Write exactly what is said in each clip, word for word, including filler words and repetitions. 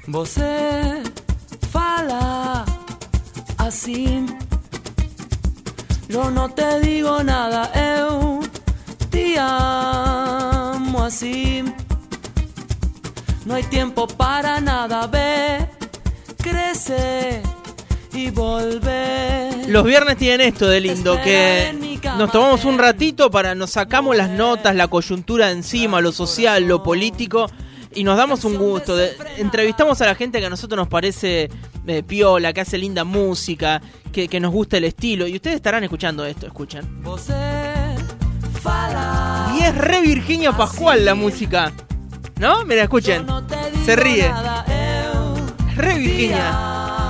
Você fala assim, yo no te digo nada, eu te amo así. No hay tiempo para nada, ve, crece y volver. Los viernes tienen esto de lindo, que nos tomamos un ratito para, nos sacamos las notas, la coyuntura de encima, lo social, lo político, y nos damos un gusto. De, entrevistamos a la gente que a nosotros nos parece eh, piola, que hace linda música, que, que nos gusta el estilo, y ustedes estarán escuchando esto, escuchan. Y es re Virginia Pascual la música, ¿no? Mira, escuchen, se ríe. Es re Virginia.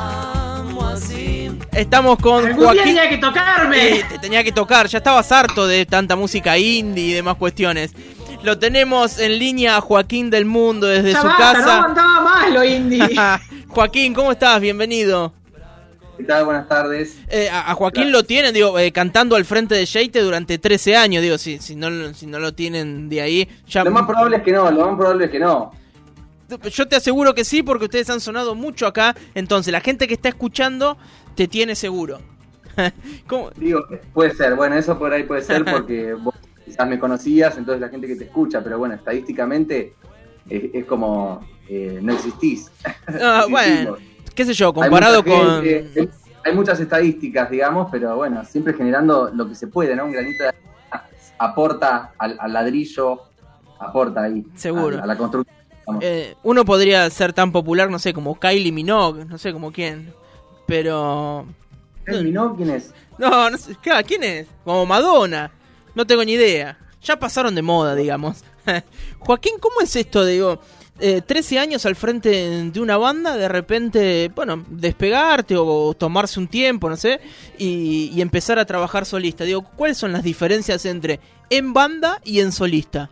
Estamos con Algún Joaquín. día tenía que tocarme. Sí, te tenía que tocar, ya estabas harto de tanta música indie y demás cuestiones. Lo tenemos en línea a Joaquín del Mundo desde Ya su basta, casa. no aguantaba más lo indie. Joaquín, ¿cómo estás? Bienvenido. ¿Qué tal? Buenas tardes. Eh, a, a Joaquín lo tienen, digo, eh, cantando al frente de Yeite durante trece años, digo, si, si, no, si no lo tienen de ahí. Ya... Lo más probable es que no, lo más probable es que no. Yo te aseguro que sí, porque ustedes han sonado mucho acá, entonces la gente que está escuchando te tiene seguro. ¿Cómo? Digo, puede ser, bueno, eso por ahí puede ser porque vos quizás me conocías, entonces la gente que te escucha, pero bueno, estadísticamente es, es como eh, no existís. Ah, bueno, qué sé yo, comparado hay con... gente, hay muchas estadísticas, digamos, pero bueno, siempre generando lo que se puede, ¿no? Un granito de arena aporta al, al ladrillo, aporta ahí. Seguro. A, a la construcción. Eh, uno podría ser tan popular, no sé, como Kylie Minogue, no sé como quién, pero... ¿Kylie Minogue quién es? No, no sé, ¿quién es? Como Madonna, no tengo ni idea. Ya pasaron de moda, digamos. Joaquín, ¿cómo es esto? Digo, eh, trece años al frente de una banda, de repente, bueno, despegarte o tomarse un tiempo, no sé, y, y empezar a trabajar solista. Digo, ¿cuáles son las diferencias entre en banda y en solista?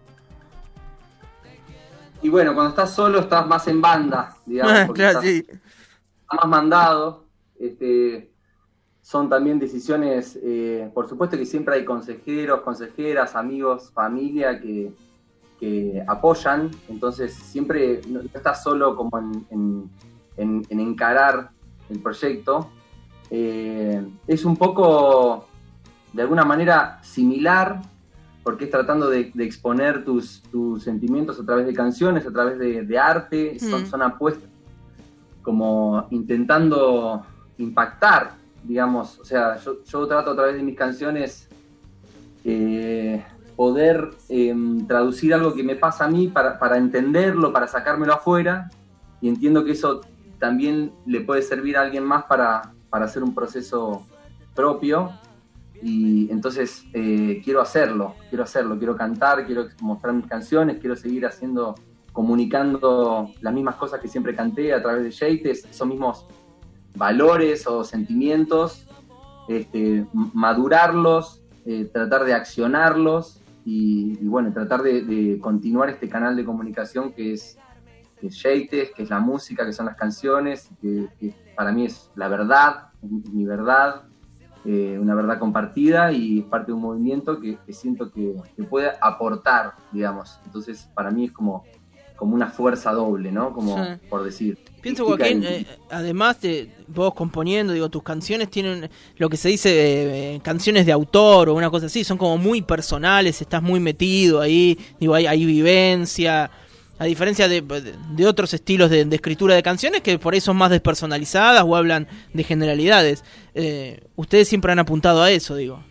Y bueno, cuando estás solo estás más en banda, digamos, Ah, porque claro, estás, sí. estás más mandado. Este, son también decisiones, eh, por supuesto que siempre hay consejeros, consejeras, amigos, familia que, que apoyan, entonces siempre no estás solo como en, en, en, en encarar el proyecto. Eh, es un poco, de alguna manera, similar, porque es tratando de, de exponer tus, tus sentimientos a través de canciones, a través de, de arte, mm. son, son apuestas como intentando impactar, digamos, o sea, yo, yo trato a través de mis canciones eh, poder eh, traducir algo que me pasa a mí para, para entenderlo, para sacármelo afuera, y entiendo que eso también le puede servir a alguien más para, para hacer un proceso propio. Y entonces eh, quiero hacerlo, quiero hacerlo, quiero cantar, quiero mostrar mis canciones, quiero seguir haciendo, comunicando las mismas cosas que siempre canté a través de Yeite, esos mismos valores o sentimientos, este, madurarlos, eh, tratar de accionarlos y, y bueno, tratar de, de continuar este canal de comunicación que es, que es Yeite, que es la música, que son las canciones, que, que para mí es la verdad, es mi verdad. Eh, una verdad compartida y es parte de un movimiento que, que siento que, que puede aportar, digamos. Entonces, para mí es como, como una fuerza doble, ¿no? Como sí. Por decir. Pienso, Joaquín, eh, además de vos componiendo, digo, tus canciones tienen lo que se dice eh, canciones de autor o una cosa así, son como muy personales, estás muy metido ahí, digo, hay, hay vivencia. A diferencia de, de otros estilos de, de escritura de canciones que por ahí son más despersonalizadas o hablan de generalidades. Eh, ustedes siempre han apuntado a eso, digo.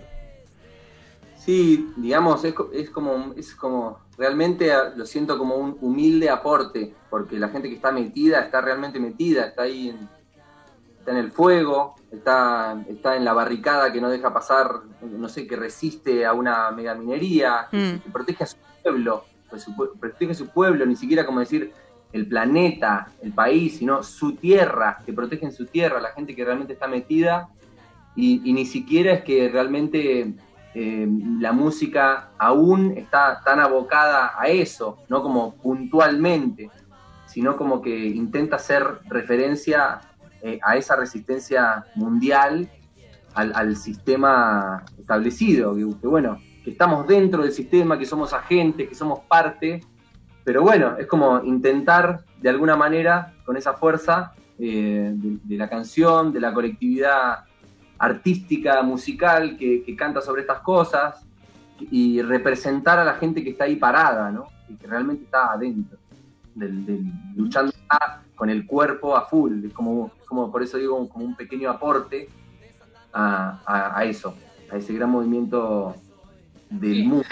Sí, digamos, es, es, como, es como, realmente lo siento como un humilde aporte, porque la gente que está metida, está realmente metida, está ahí, en, está en el fuego, está, está en la barricada que no deja pasar, no sé, que resiste a una megaminería, mm. que, que protege a su pueblo. Protege su pueblo, ni siquiera como decir el planeta, el país, sino su tierra, que protegen su tierra, la gente que realmente está metida, y, y ni siquiera es que realmente eh, la música aún está tan abocada a eso, no como puntualmente, sino como que intenta hacer referencia eh, a esa resistencia mundial al, al sistema establecido, que, que bueno, que estamos dentro del sistema, que somos agentes, que somos parte, pero bueno, es como intentar de alguna manera, con esa fuerza eh, de, de la canción, de la colectividad artística, musical, que, que canta sobre estas cosas, y representar a la gente que está ahí parada, ¿no? Y que realmente está adentro, del, del, luchando con el cuerpo a full. Es como, como por eso digo, como un pequeño aporte a, a, a eso, a ese gran movimiento del mundo.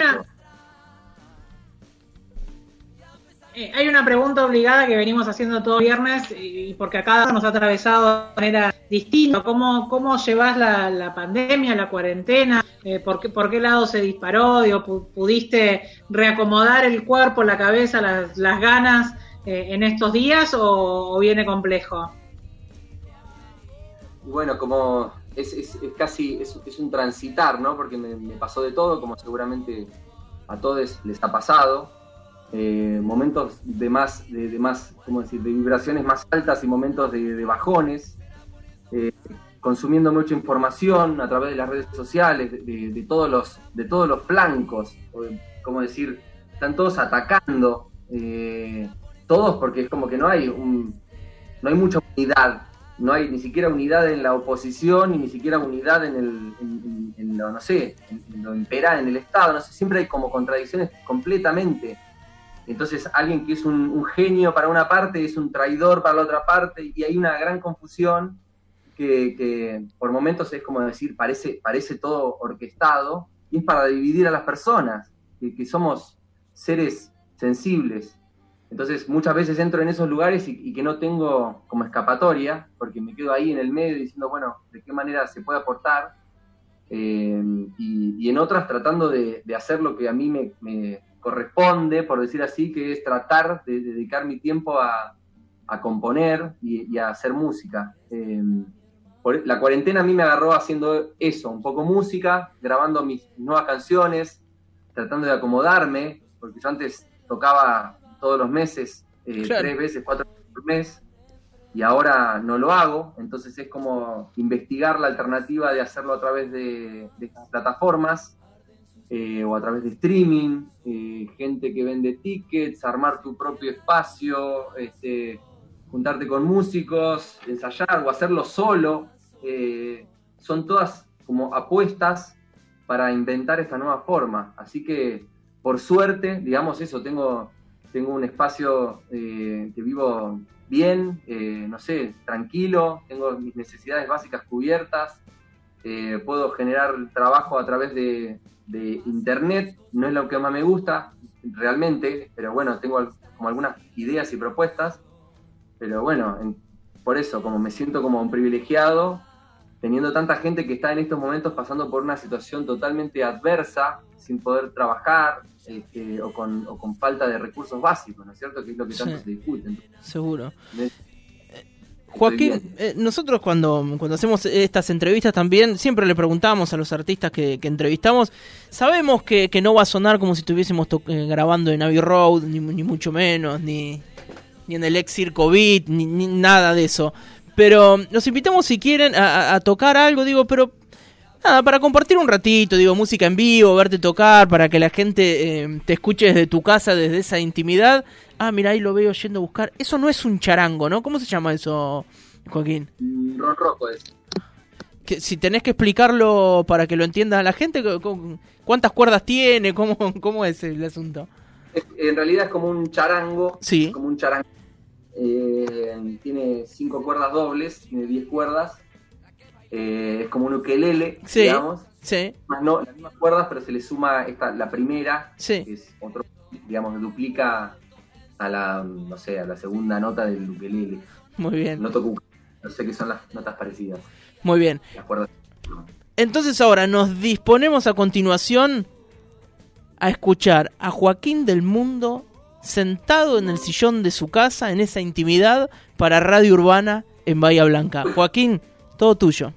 Eh, hay una pregunta obligada que venimos haciendo todo viernes, y porque a cada uno nos ha atravesado de manera distinta. ¿Cómo, cómo llevas la, la pandemia, la cuarentena? Eh, ¿por, qué, ¿Por qué lado se disparó? Digo, ¿pudiste reacomodar el cuerpo, la cabeza, las, las ganas eh, en estos días, o, o viene complejo? Y bueno, como es, es, es casi es, es un transitar, ¿no? Porque me, me pasó de todo, como seguramente a todos les ha pasado. Eh, momentos de más, de, de más, ¿cómo decir?, de vibraciones más altas y momentos de, de bajones, eh, consumiendo mucha información a través de las redes sociales, de, de, de todos los, de todos los flancos, ¿cómo decir?, están todos atacando, eh, todos, porque es como que no hay un, no hay mucha unidad, no hay ni siquiera unidad en la oposición y ni siquiera unidad en el, en, en, en lo, no sé, en, en lo impera en el Estado, no sé, siempre hay como contradicciones completamente. Entonces alguien que es un, un genio para una parte es un traidor para la otra parte, y hay una gran confusión que, que por momentos es como decir, parece, parece todo orquestado, y es para dividir a las personas, que, que somos seres sensibles. Entonces muchas veces entro en esos lugares y, y que no tengo como escapatoria, porque me quedo ahí en el medio diciendo, bueno, ¿de qué manera se puede aportar? Eh, y, y en otras tratando de, de hacer lo que a mí me... me corresponde, por decir así, que es tratar de dedicar mi tiempo a, a componer y, y a hacer música. Eh, por, la cuarentena a mí me agarró haciendo eso, un poco música, grabando mis nuevas canciones, tratando de acomodarme, porque yo antes tocaba todos los meses, eh, claro. tres veces, cuatro veces por mes, y ahora no lo hago, entonces es como investigar la alternativa de hacerlo a través de, de estas plataformas, Eh, o a través de streaming, eh, gente que vende tickets, armar tu propio espacio, este, juntarte con músicos, ensayar o hacerlo solo. Eh, son todas como apuestas para inventar esta nueva forma. Así que, por suerte, digamos eso, tengo, tengo un espacio eh, que vivo bien, eh, no sé, tranquilo, tengo mis necesidades básicas cubiertas, eh, puedo generar trabajo a través de de internet, no es lo que más me gusta realmente, pero bueno, tengo como algunas ideas y propuestas, pero bueno, en, por eso, como me siento como un privilegiado, teniendo tanta gente que está en estos momentos pasando por una situación totalmente adversa, sin poder trabajar, este, o, con, o con falta de recursos básicos, ¿no es cierto? Que es lo que tanto sí, se discute. Entonces, seguro. Me, Joaquín, eh, nosotros cuando, cuando hacemos estas entrevistas también siempre le preguntamos a los artistas que, que entrevistamos, sabemos que, que no va a sonar como si estuviésemos to- eh, grabando en Abbey Road, ni, ni mucho menos, ni, ni en el ex Circo Beat, ni, ni nada de eso, pero los invitamos si quieren a, a, a tocar algo, digo, pero nada, para compartir un ratito, digo, música en vivo, verte tocar, para que la gente eh, te escuche desde tu casa, desde esa intimidad. Ah, mira, ahí lo veo yendo a buscar. Eso no es un charango, ¿no? ¿Cómo se llama eso, Joaquín? Ron rojo es. Que, si tenés que explicarlo para que lo entienda la gente, ¿cuántas cuerdas tiene? ¿Cómo, cómo es el asunto? Es, en realidad es como un charango. Sí. Como un charango. Eh, tiene cinco cuerdas dobles, tiene diez cuerdas. Eh, es como un ukelele, sí, digamos. Sí. Más no, las mismas cuerdas, pero se le suma esta, la primera, sí, que es otro, digamos, duplica a la, no sé, a la segunda nota del ukelele. Muy bien. No toco, no sé qué son las notas parecidas. Muy bien. Las cuerdas. Entonces ahora nos disponemos a continuación a escuchar a Joaquín del Mundo sentado en el sillón de su casa, en esa intimidad, para Radio Urbana en Bahía Blanca. Joaquín, todo tuyo.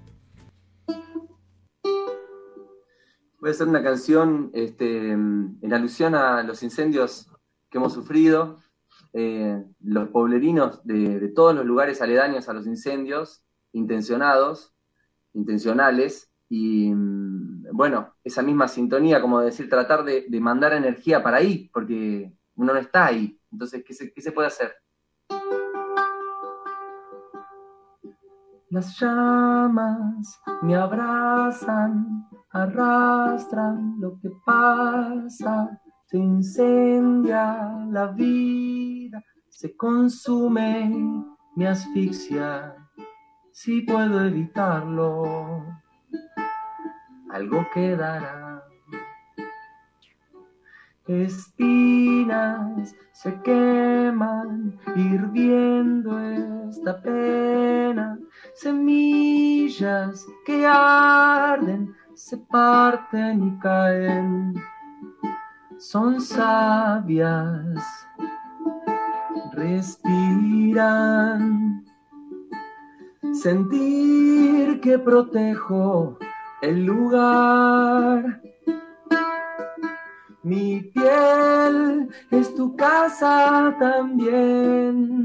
Voy a hacer una canción este, en alusión a los incendios que hemos sufrido, eh, los pueblerinos de, de todos los lugares aledaños a los incendios, intencionados, intencionales, y bueno, esa misma sintonía, como decir, tratar de, de mandar energía para ahí, porque uno no está ahí. Entonces, ¿qué se, qué se puede hacer? Las llamas me abrazan, arrastran lo que pasa, se incendia la vida, se consume, me asfixia, si puedo evitarlo, algo quedará. Espinas se queman, hirviendo esta pena, semillas que arden, se parten y caen, son sabias, respiran, sentir que protejo el lugar. Mi piel es tu casa también.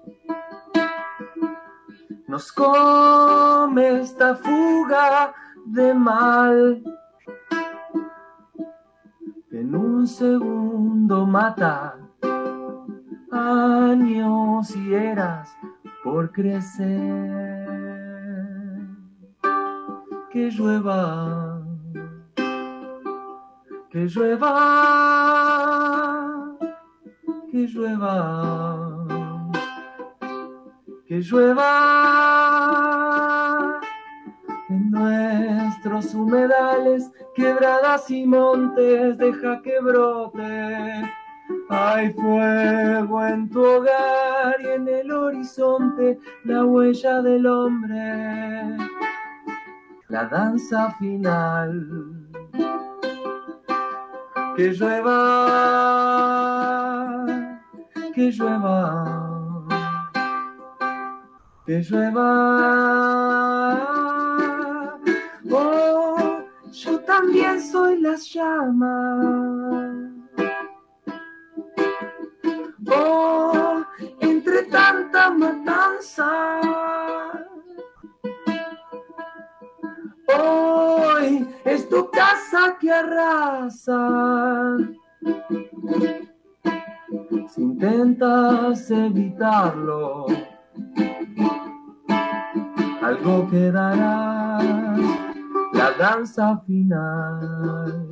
Nos come esta fuga de mal, que en un segundo mata años y eras por crecer. Que llueva, que llueva, que llueva, que llueva en nuestros humedales, quebradas y montes, deja que brote. Hay fuego en tu hogar y en el horizonte la huella del hombre, la danza final. Que llueva, que llueva, que llueva. Oh, yo también soy las llamas. Oh, entre tanta matanza. Hoy es tu casa que arrasa. Si intentas evitarlo, algo quedará, la danza final.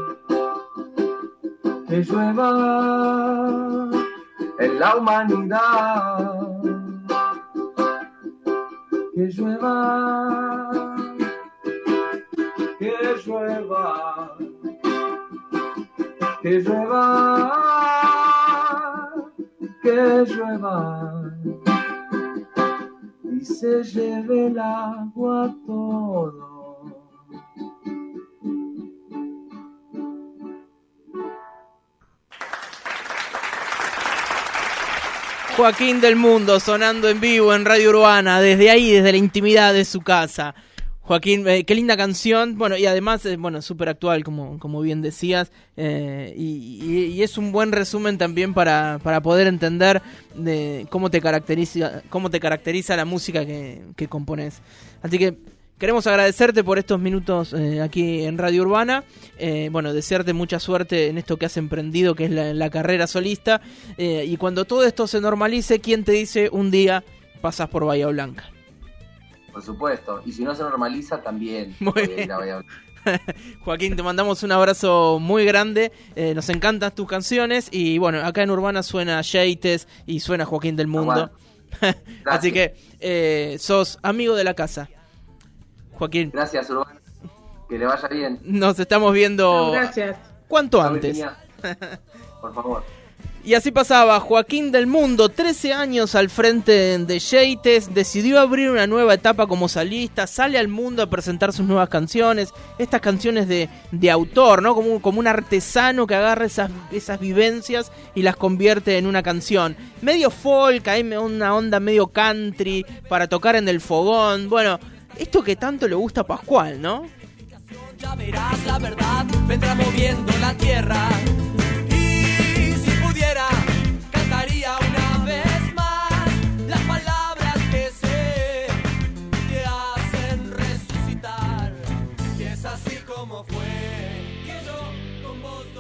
Que llueva en la humanidad, que llueva, que llueva, que llueva, que llueva y se lleve el agua todo. Joaquín del Mundo sonando en vivo en Radio Urbana, desde ahí, desde la intimidad de su casa. Joaquín, eh, qué linda canción, bueno, y además, eh, bueno, súper actual, como, como bien decías, eh, y, y, y es un buen resumen también para, para poder entender de cómo te caracteriza, cómo te caracteriza la música que, que compones. Así que queremos agradecerte por estos minutos eh, aquí en Radio Urbana, eh, bueno, desearte mucha suerte en esto que has emprendido, que es la, la carrera solista, eh, y cuando todo esto se normalice, ¿quién te dice un día pasas por Bahía Blanca? Por supuesto, y si no se normaliza también. Muy bien. Joaquín, te mandamos un abrazo muy grande, eh, nos encantan tus canciones y bueno, acá en Urbana suena Yeites y suena Joaquín del Mundo. Así que eh, sos amigo de la casa, Joaquín. Gracias, Urbana, que le vaya bien. Nos estamos viendo. No, gracias. ¿Cuánto antes? Por favor. Y así pasaba Joaquín del Mundo, trece años al frente de Yeites, decidió abrir una nueva etapa como solista, sale al mundo a presentar sus nuevas canciones, estas canciones de, de autor, ¿no? Como, como un artesano que agarra esas, esas vivencias y las convierte en una canción. Medio folk, hay una onda medio country para tocar en el fogón, bueno, esto que tanto le gusta a Pascual, ¿no? Ya verás la verdad, vendrá moviendo la tierra. Cantaría una vez más las palabras que sé te hacen resucitar. Y es así como fue que yo con vos